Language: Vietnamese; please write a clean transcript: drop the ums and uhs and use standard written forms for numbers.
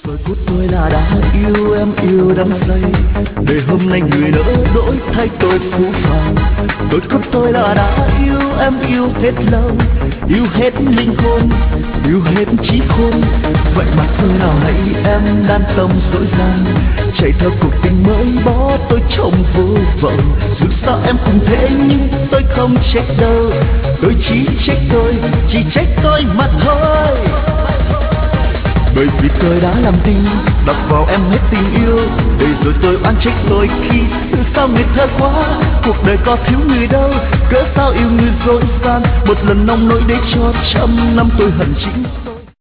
Rồi phút tôi là đã yêu em yêu đắm say, để hôm nay người đỡ đổi thay tôi phũ phàng. Đôi phút tôi là đã yêu em yêu hết lòng, yêu hết linh hồn, yêu hết trí khôn. Vậy mà thôi nào hãy em đan tâm dối gian, chạy theo cuộc tình mới bỏ tôi trong vô vọng. Dù sao em cũng thế nhưng tôi không trách đâu, tôi chỉ trách tôi mà thôi. Bởi vì tôi đã làm tình, đặt vào em hết tình yêu, để rồi tôi oan trách tôi khi sao người thơ quá. Cuộc đời có thiếu người đâu, cớ sao yêu người dối gian, một lần nông nỗi để cho trăm năm tôi hận chính